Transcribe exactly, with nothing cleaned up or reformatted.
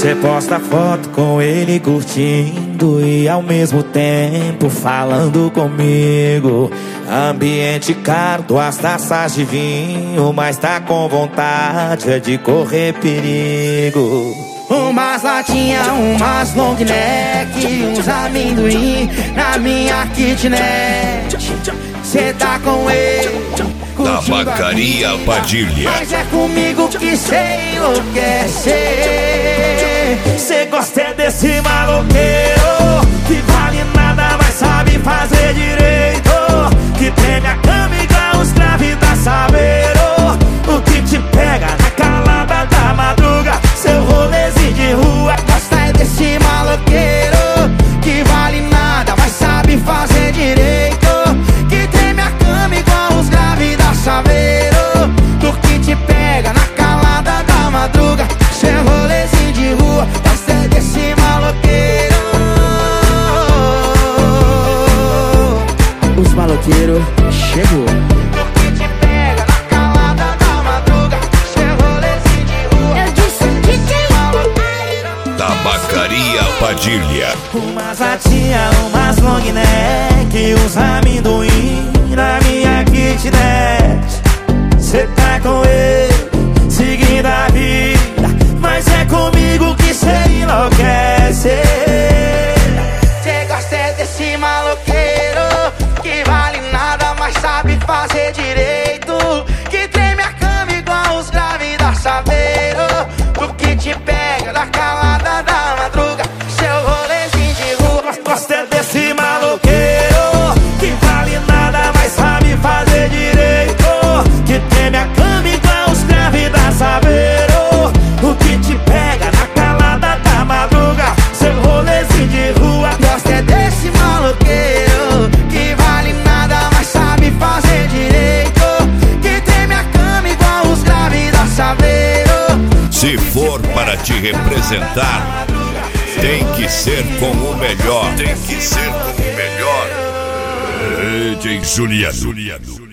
Cê posta foto com ele curtindo e ao mesmo tempo falando comigo. Ambiente caro, duas taças de vinho, mas tá com vontade é de correr perigo. Umas latinhas, umas long neck, uns amendoim na minha kitnet. Cê tá com ele, Tabacaria Padilha. mas é comigo que cê enlouquece. Cê gosta é desse maloqueiro que vale nada, mas sabe fazer direito, que treme a cama igual os graves da Saveiro. O que te pega na calada da madruga, seu rolezinho de rua. Gosta é desse maloqueiro que vale nada, mas sabe fazer direito, que treme a cama igual os graves da Saveiro. Do que te pega na calada da madruga, seu rolezinho de rua. Gosta é desse maloqueiro. Os maloqueiros chegou. Do que te pega na calada da madruga, seu rolezinho de rua. Eu disse que tem Tabacaria Padilha. Umas latinhas, umas long neck, uns amendoim na minha kitnet. Cê tá com ele, seguindo a vida, mas é comigo que cê enlouquece. Cê gosta é desse maloqueiro que vale nada, mas sabe fazer direito, que treme a cama igual os graves da Saveiro. Do que te pega na calada da madruga, seu rolezinho de rua. Gosta é desse maloqueiro que vale nada, mas sabe fazer direito, que treme a cama igual os graves da Saveiro. O que te pega na calada da madruga, seu rolezinho de rua. Gosta é desse maloqueiro que vale nada, mas sabe fazer direito, que treme a cama igual os graves da Saveiro. Se for para te representar, tem que ser com o melhor. Tem que ser com o melhor. D J Juliano.